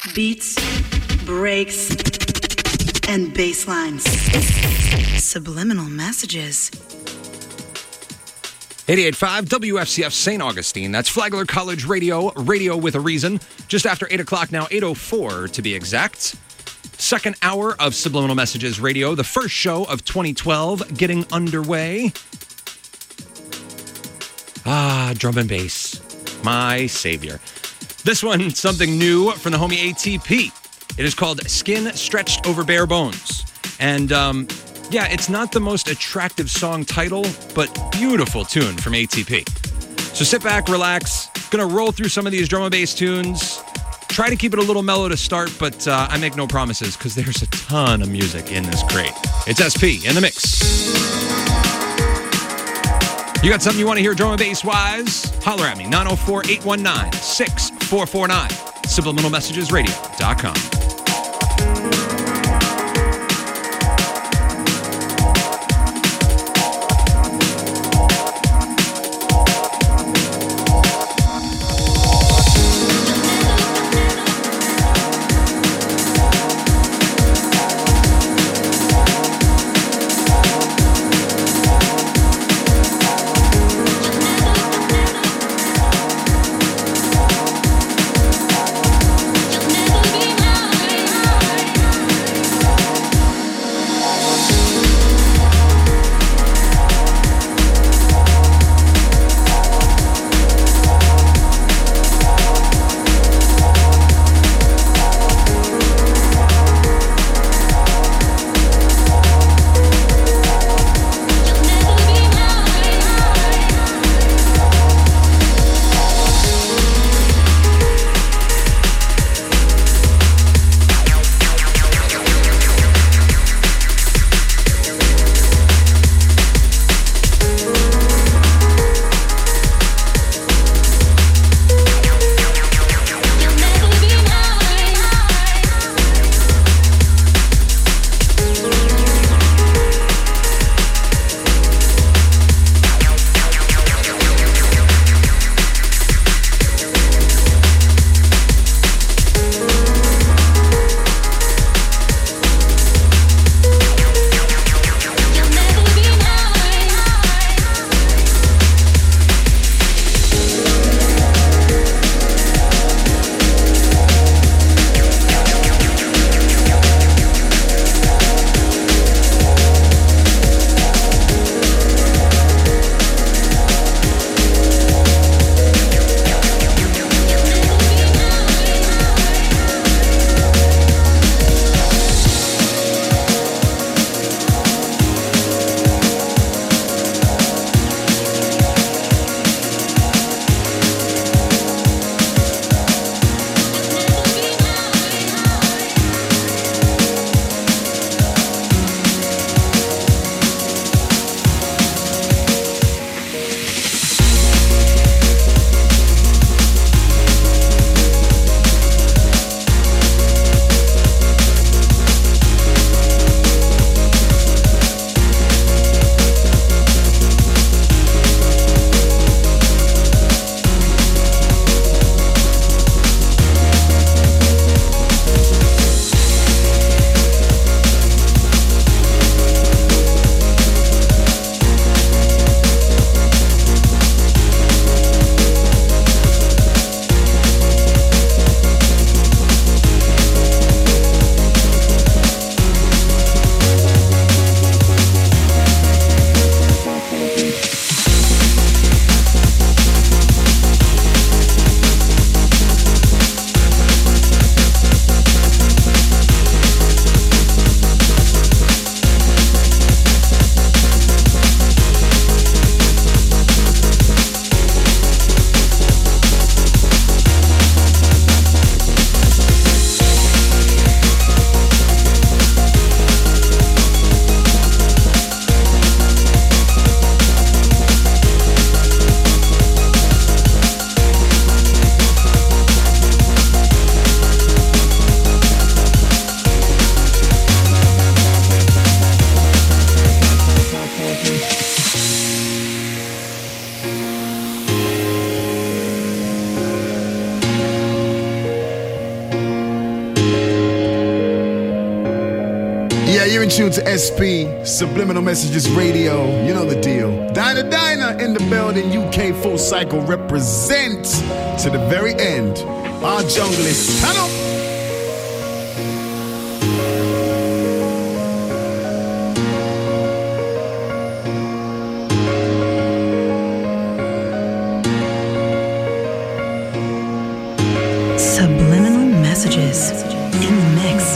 Beats, breaks, and bass lines. Subliminal messages. 88.5 WFCF St. Augustine. That's Flagler College Radio, radio with a reason. Just after 8 o'clock now, 8:04 to be exact. Second hour of Subliminal Messages Radio, the first show of 2012 getting underway. Drum and bass. My savior. This one, something new from the homie ATP. It is called Skin Stretched Over Bare Bones. And, yeah, it's not the most attractive song title, but beautiful tune from ATP. So sit back, relax. Gonna roll through some of these drum and bass tunes. Try to keep it a little mellow to start, but I make no promises because there's a ton of music in this crate. It's SP in the mix. You got something you want to hear drum and bass-wise? Holler at me, 904-819-6449, subliminalmessagesradio.com. You'll never be mine. Yeah, you're in tune to SP, Subliminal Messages Radio. You know the deal. Diner in the building, UK Full Cycle represents to the very end. Our junglist, turn up. Subliminal Messages in the mix.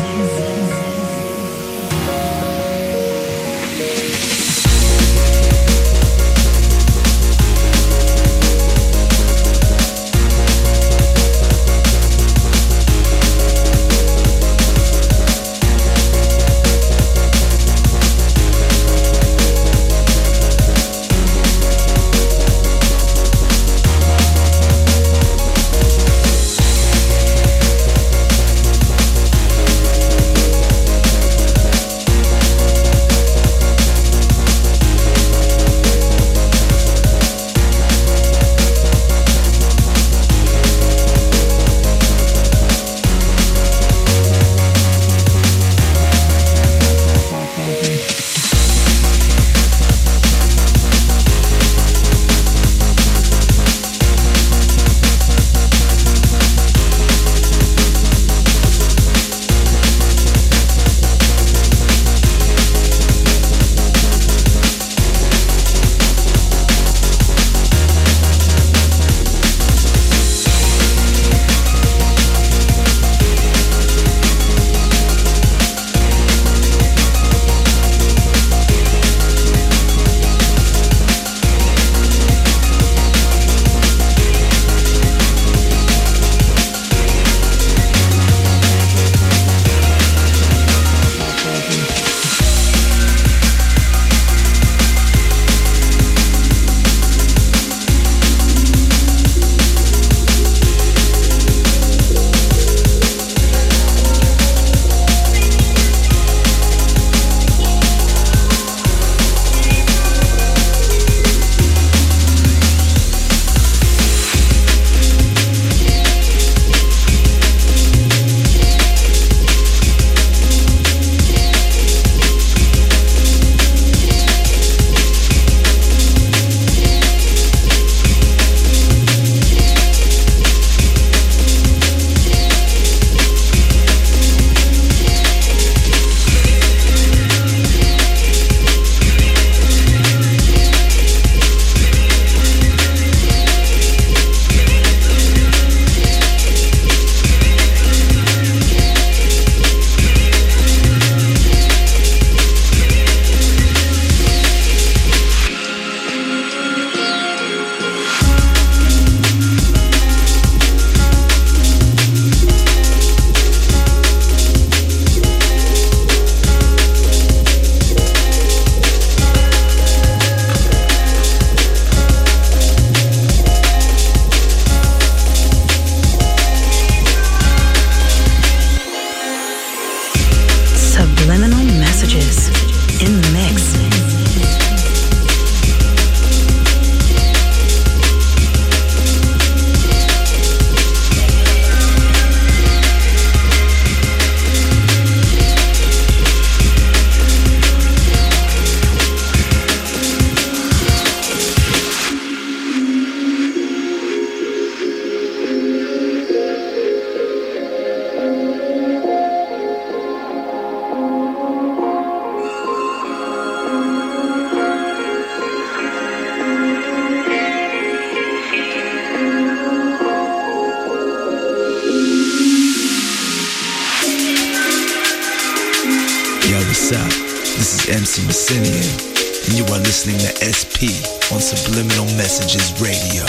Subliminal Messages in the mix. This is MC Messinian, and you are listening to SP on Subliminal Messages Radio.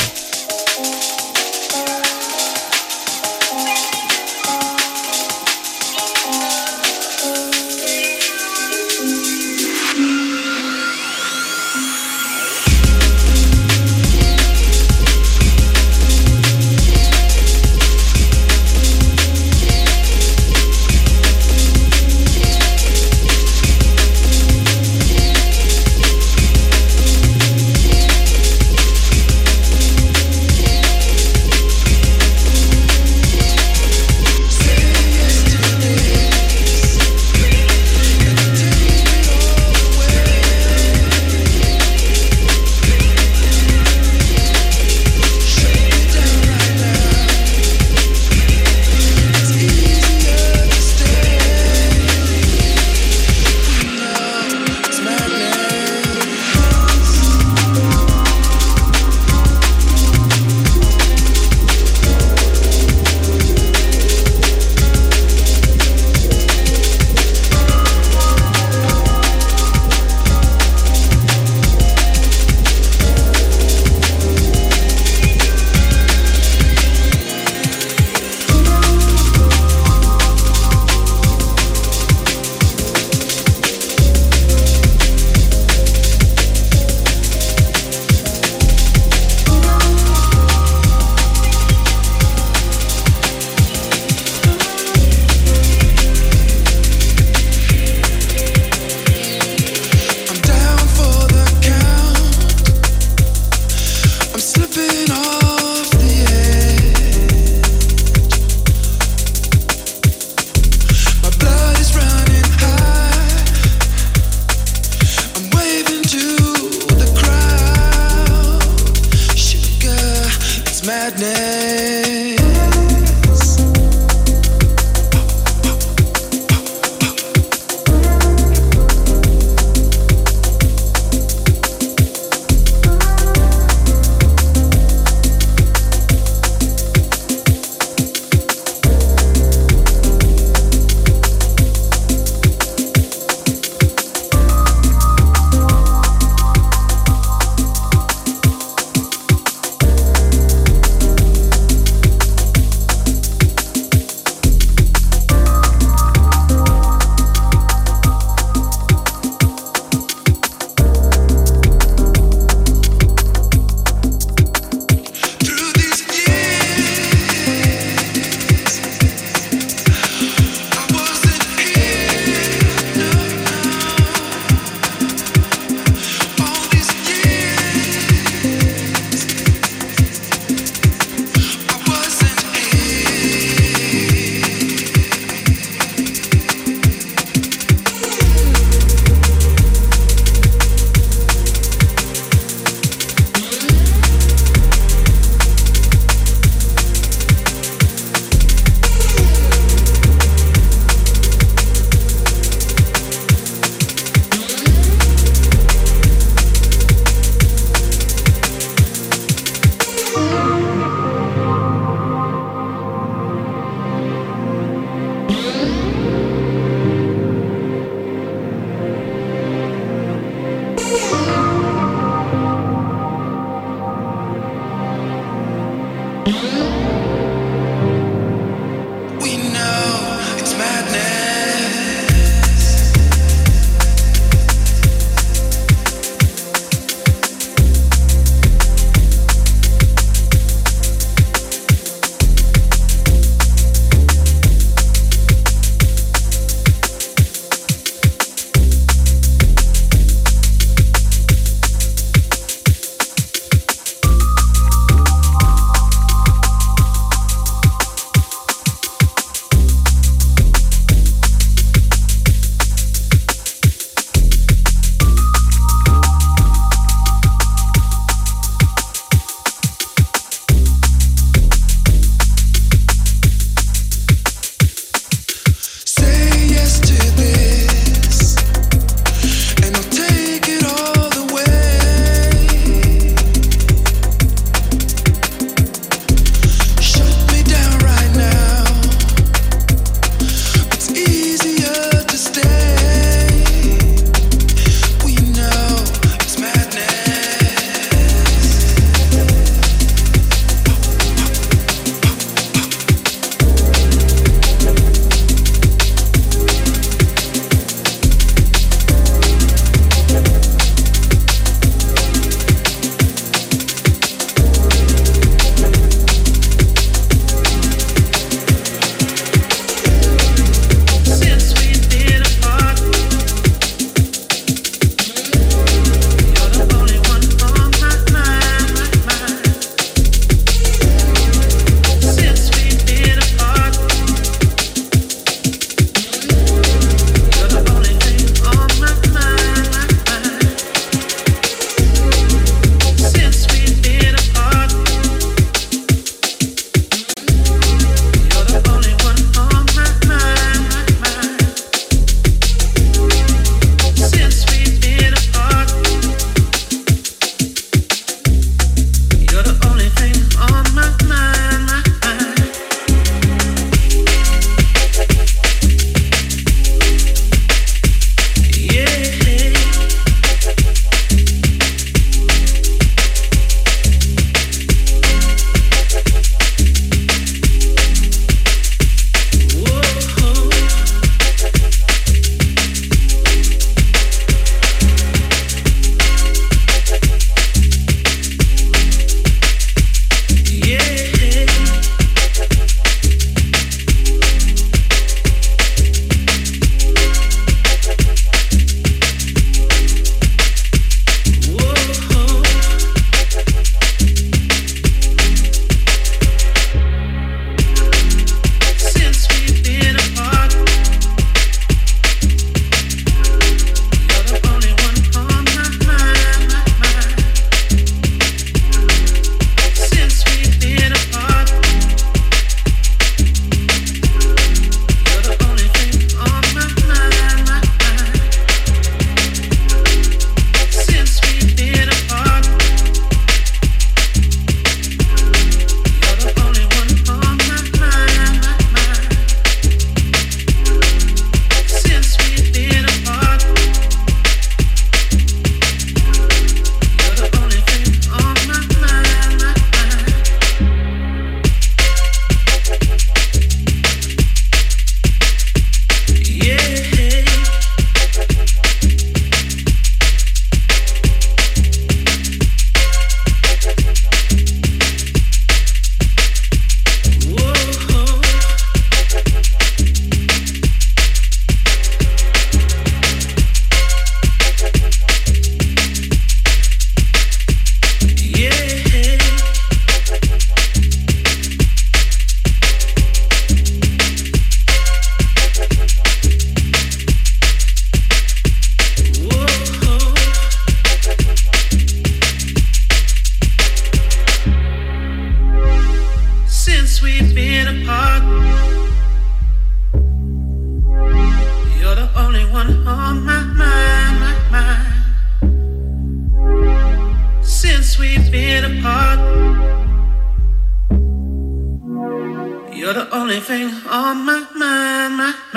You're the only thing on my mind.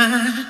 mine.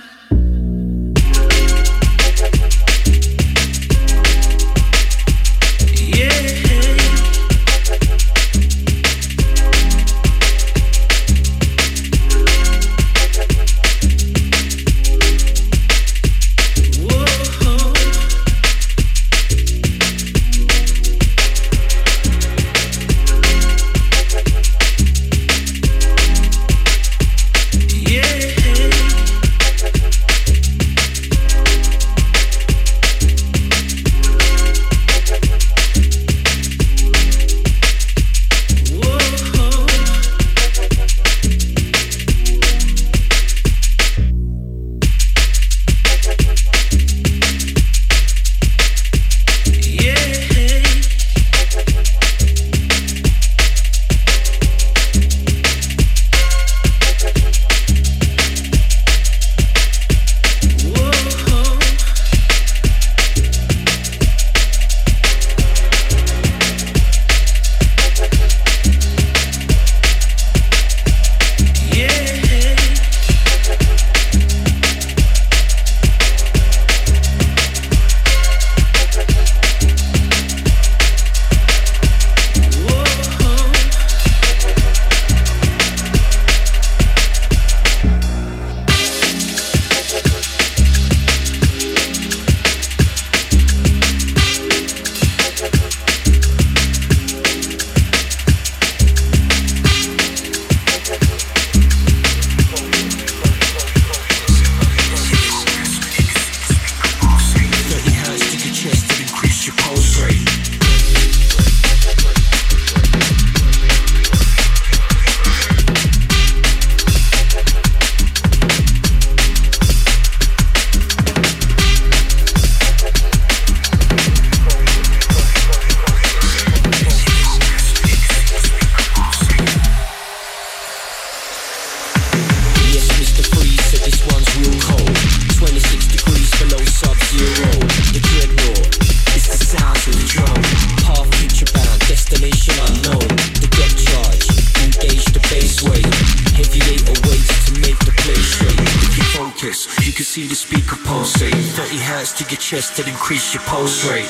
Chest to increase your pulse rate.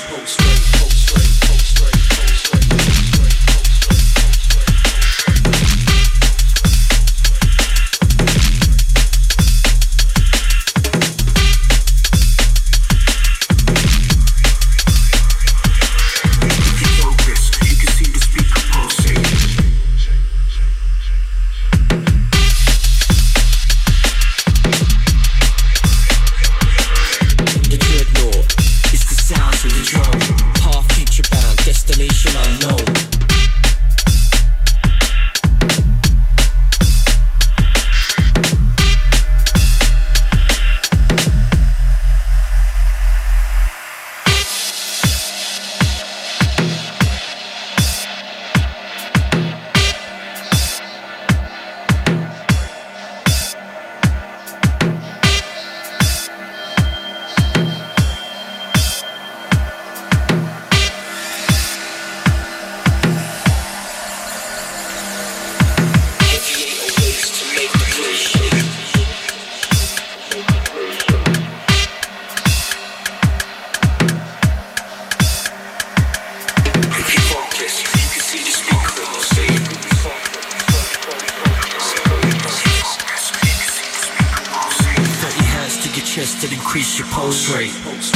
To increase your pulse rate.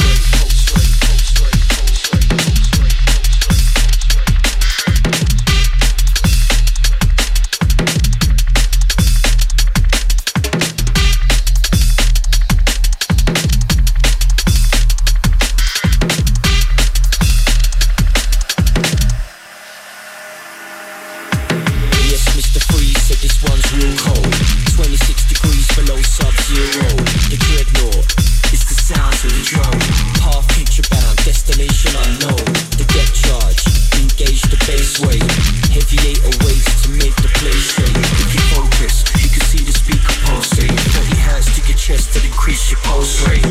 Yes, Mr. Freeze said this one's real cold. 26 degrees below sub-zero. The dreadnought. It's the sounds of the drum. Path future bound, destination unknown. The depth charge, engage the bass wave. Heavy 808s to make the place shake. If you focus, you can see the speaker pulsate. 30 hands to your chest to increase your pulse rate.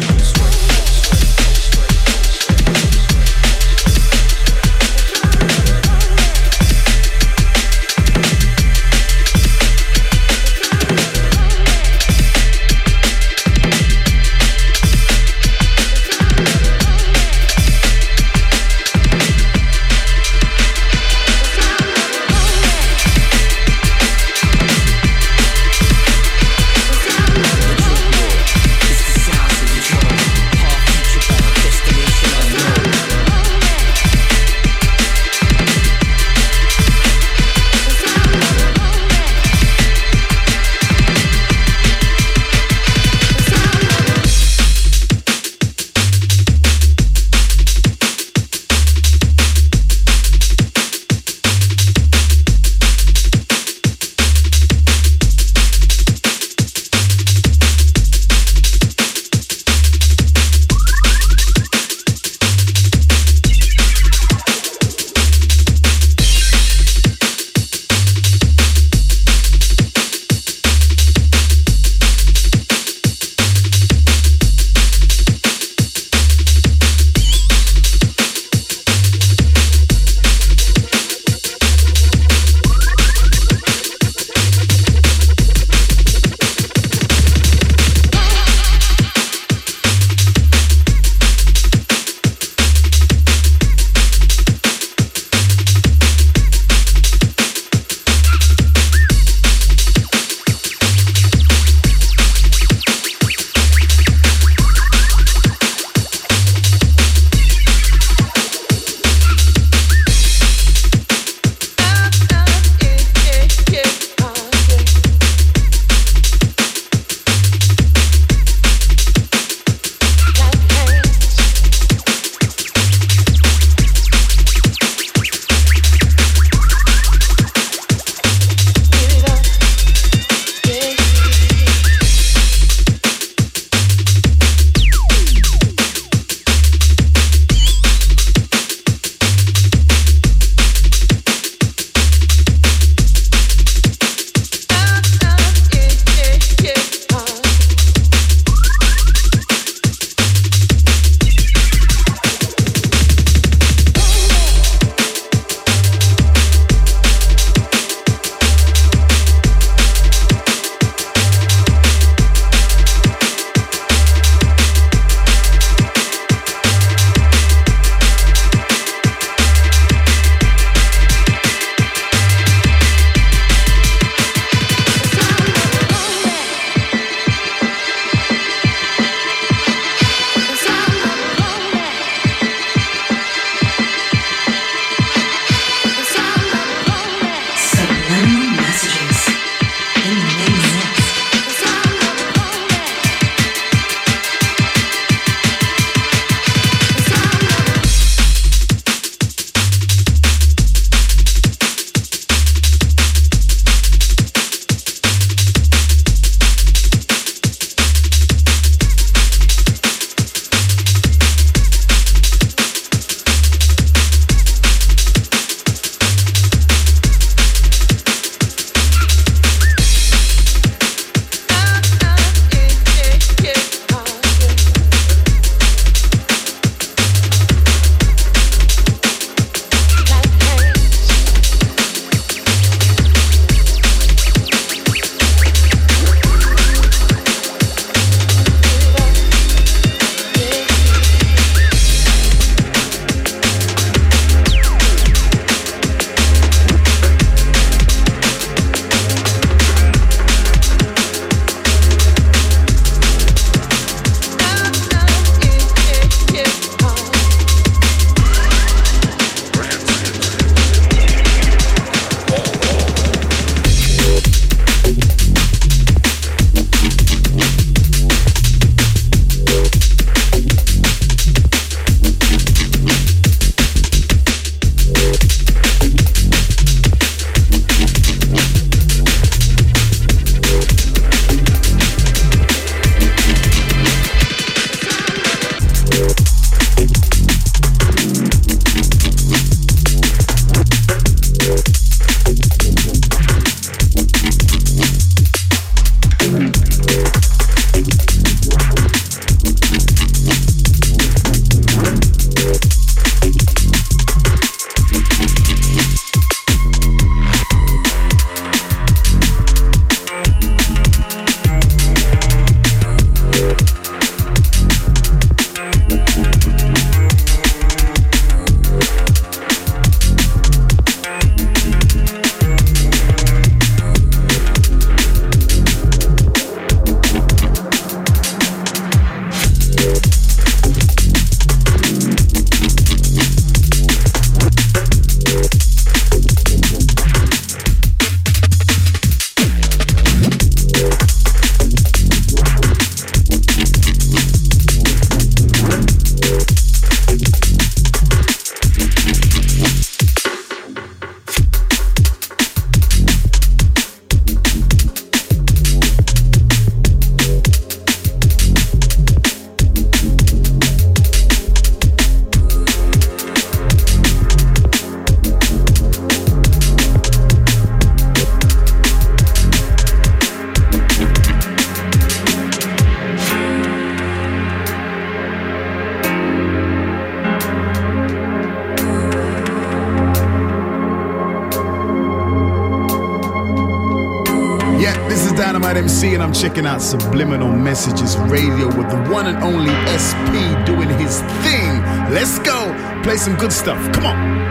Midnight MC, and I'm checking out Subliminal Messages Radio with the one and only SP doing his thing. Let's go. Play some good stuff. Come on.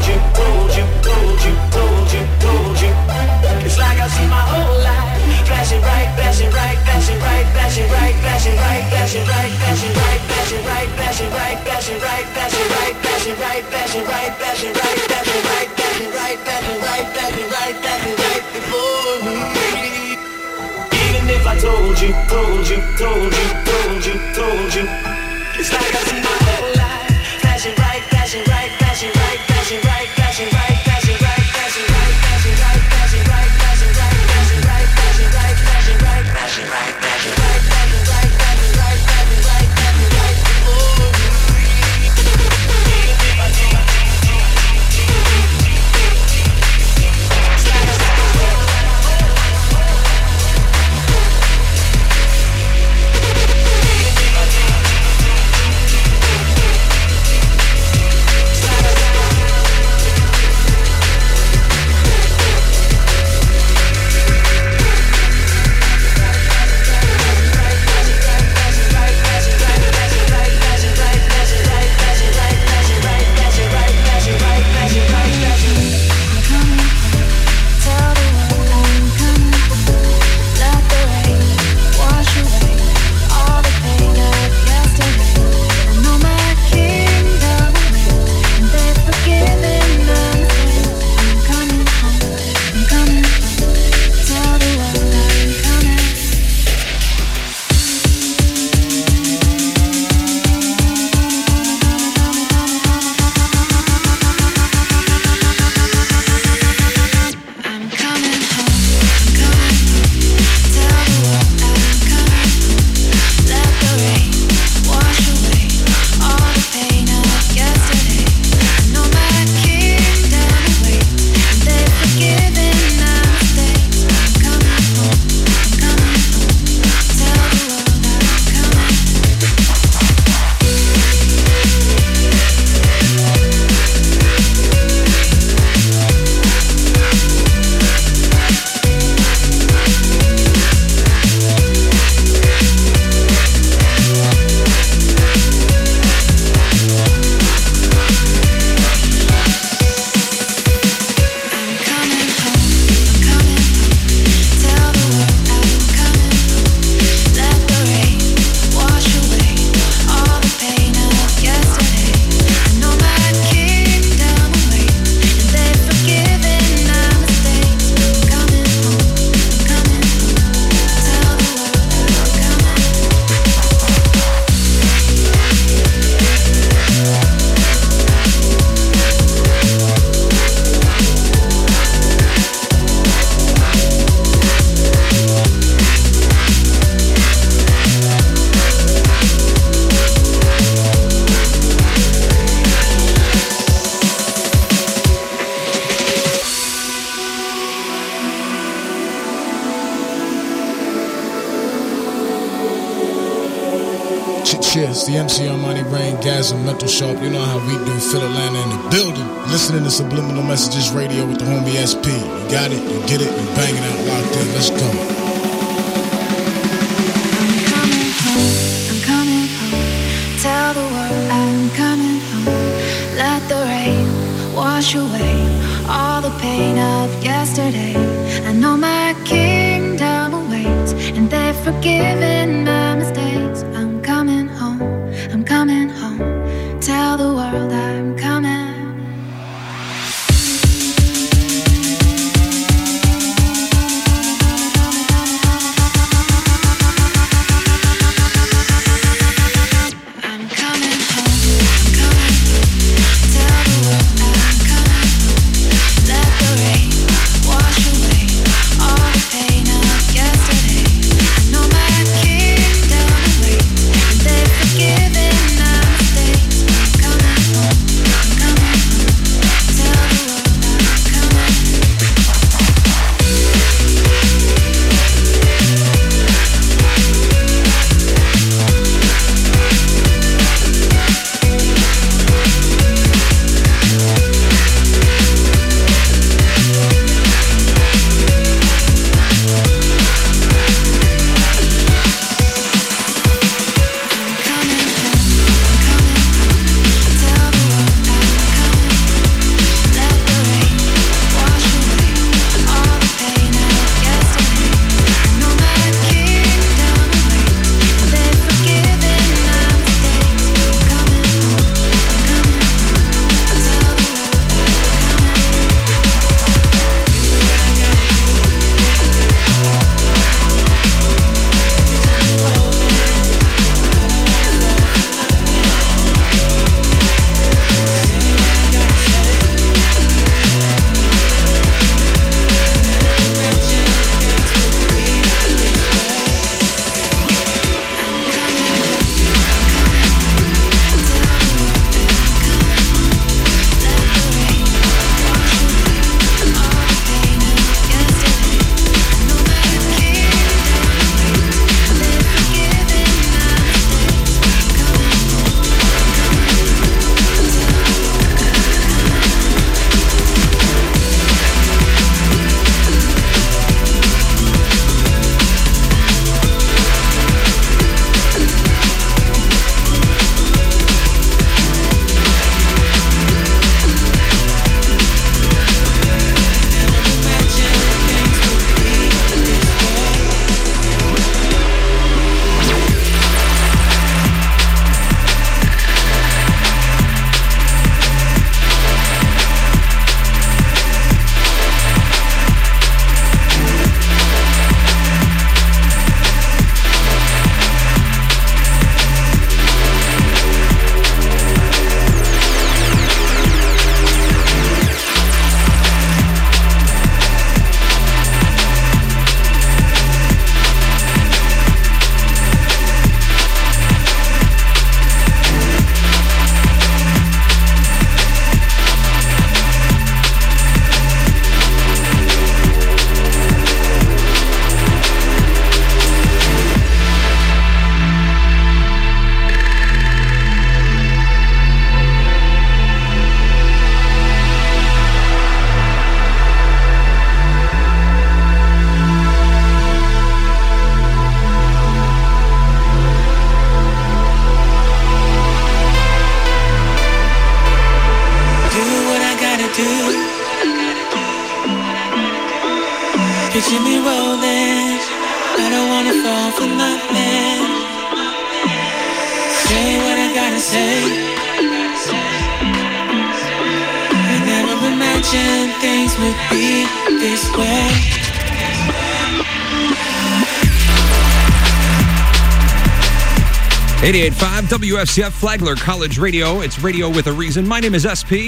you, told you, told you, told you, told you. It's like I've seen my whole life flashing right, flashing right, flashing right, flashing right, flashing right, flashing right, flashing right, flashing right, flashing right, flashing right, flashing right, flashing right, flashing right, flashing right, flashing right, flashing right, flashing right, flashing right, flashing right before me. Even if I told you, told you, told you, told you, told you, it's like I've seen my whole life flashing right, flashing right, flashing right, flashing right, flashing right, flashing right, flashing right, flashing right, flashing right, flashing right, flashing right, flashing right, flashing right, flashing right, flashing right, flashing right, flashing right, flashing right, flashing right before me. Even if I told you. Cheers, the MC Armani Rain, Gas and Mental Sharp. You know how we do. Phil Atlanta in the building. Listening to Subliminal Messages Radio with the homie SP. You got it, you get it, you banging out locked in. Let's go. I'm coming home. Tell the world I'm coming home. Let the rain wash away all the pain of yesterday. I know my kingdom awaits, and they've forgiven my mistakes. I'm coming home. I'm coming home. Tell the world I'm coming. Wash away all the pain of yesterday. I know my king. do. Picture me rolling, I don't wanna fall for nothing. Say what I gotta say. I never imagined things would be this way. 88.5 WFCF Flagler College Radio. It's radio with a reason. My name is SP.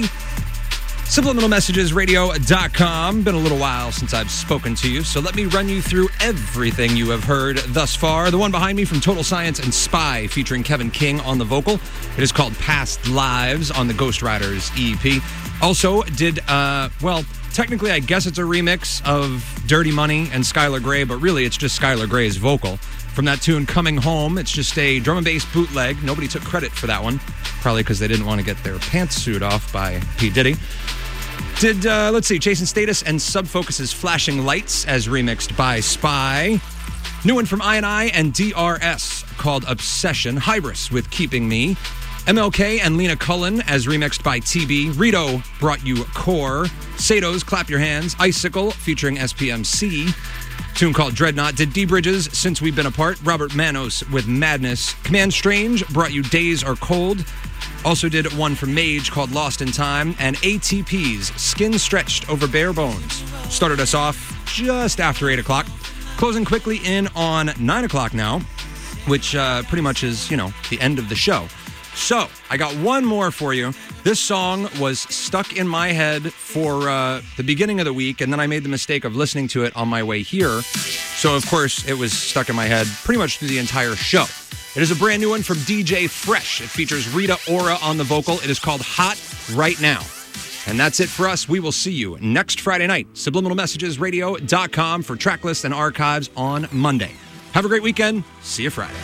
SubliminalMessagesRadio.com. Been a little while since I've spoken to you, so let me run you through everything you have heard thus far. The one behind me from Total Science and Spy, featuring Kevin King on the vocal. It is called Past Lives on the Ghost Riders EP. Also did, technically I guess it's a remix of Dirty Money and Skylar Grey, but really it's just Skylar Grey's vocal. From that tune, Coming Home, it's just a drum and bass bootleg. Nobody took credit for that one, probably because they didn't want to get their pantsuit off by P. Diddy. Did, Jason Status and Subfocus's Flashing Lights as remixed by Spy. New one from I&I and DRS called Obsession. Hybris with Keeping Me. MLK and Lena Cullen as remixed by TB. Rito brought you Core. Sato's Clap Your Hands. Icicle featuring SPMC. Tune called Dreadnought. Did D Bridges Since We've Been Apart. Robert Manos with Madness. Command Strange brought you Days Are Cold. Also did one from Mage called Lost in Time. And ATP's Skin Stretched Over Bare Bones started us off just after 8 o'clock. Closing quickly in on 9 o'clock now, which pretty much is, the end of the show. So, I got one more for you. This song was stuck in my head for the beginning of the week, and then I made the mistake of listening to it on my way here. So, of course, it was stuck in my head pretty much through the entire show. It is a brand new one from DJ Fresh. It features Rita Ora on the vocal. It is called Hot Right Now. And that's it for us. We will see you next Friday night. SubliminalMessagesRadio.com for track lists and archives on Monday. Have a great weekend. See you Friday.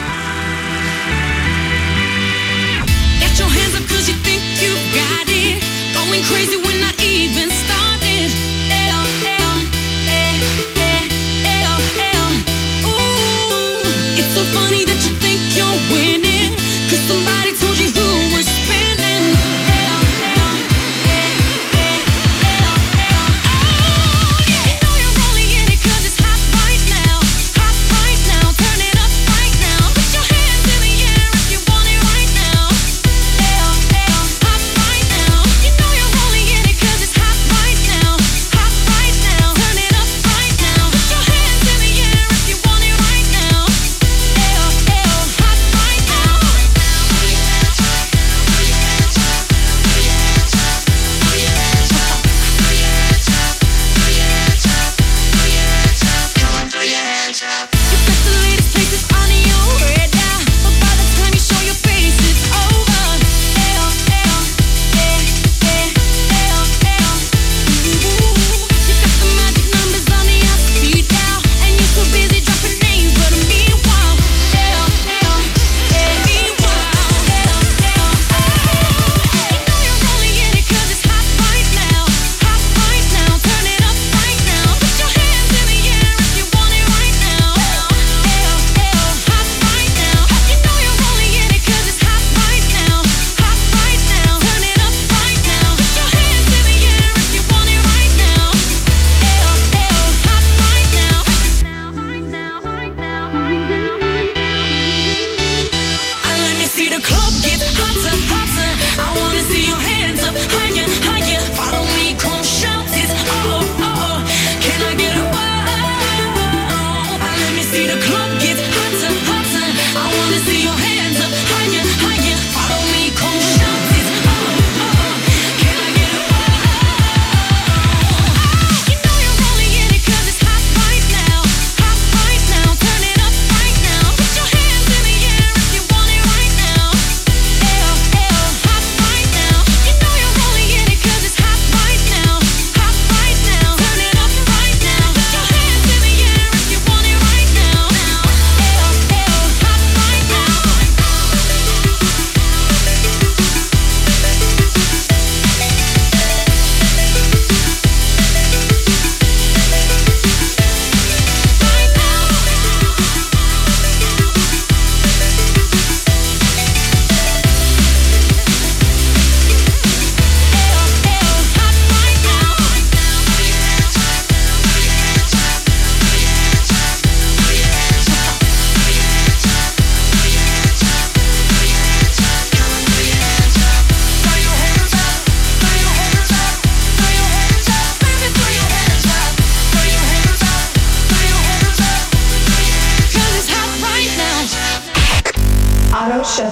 Get your hands up 'cause you think you got it. Going crazy when I even started. Ooh, it's so funny that you think you're winning 'cause somebody told you who was spinning. You know you're only in it 'cause it's hot right now. Hot right now. Turn it up right now. Put your hands in the air if you want it right now. Hot right now. You know you're only in it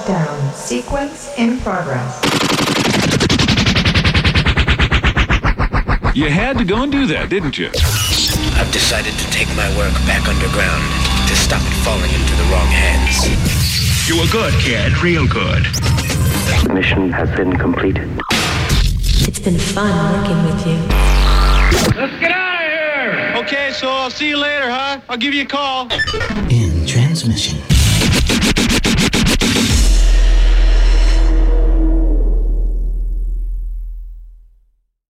Touchdown sequence in progress. You had to go and do that, didn't you? I've decided to take my work back underground to stop it falling into the wrong hands. You were good, kid. Real good. Mission has been completed. It's been fun working with you. Let's get out of here! Okay, so I'll see you later, huh? I'll give you a call. In transmission.